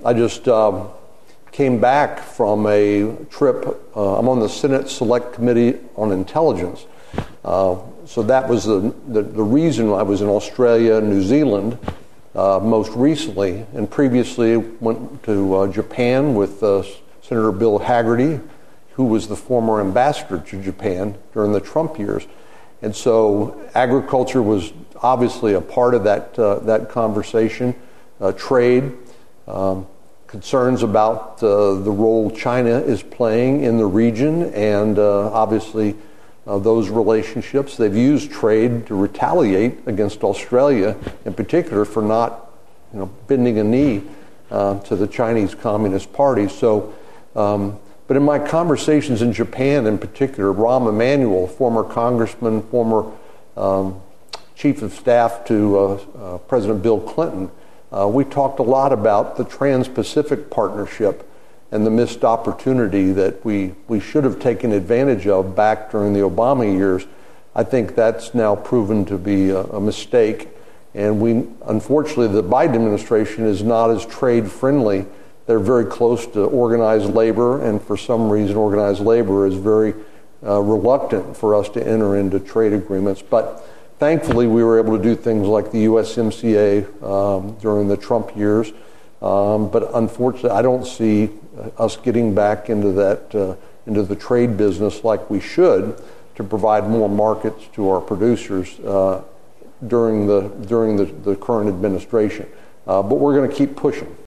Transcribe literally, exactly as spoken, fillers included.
I just um, came back from a trip. Uh, I'm on the Senate Select Committee on Intelligence. Uh, so that was the, the, the reason I was in Australia and New Zealand uh, most recently, and previously went to uh, Japan with uh, Senator Bill Hagerty, who was the former ambassador to Japan during the Trump years. And so agriculture was obviously a part of that uh, that conversation, uh, trade, um, concerns about uh, the role China is playing in the region, and uh, obviously uh, those relationships. They've used trade to retaliate against Australia in particular for not, you know, bending a knee uh, to the Chinese Communist Party. So, um, but in my conversations in Japan in particular, Rahm Emanuel, former congressman, former um, chief of staff to uh, uh, President Bill Clinton, uh, we talked a lot about the Trans-Pacific Partnership and the missed opportunity that we, we should have taken advantage of back during the Obama years. I think that's now proven to be a, a mistake. And we, unfortunately, the Biden administration is not as trade-friendly. They're very close to organized labor, and for some reason, organized labor is very uh, reluctant for us to enter into trade agreements. But thankfully, we were able to do things like the U S M C A um, during the Trump years. Um, but unfortunately, I don't see us getting back into that uh, into the trade business like we should to provide more markets to our producers uh, during the during the, the current administration. Uh, but we're going to keep pushing.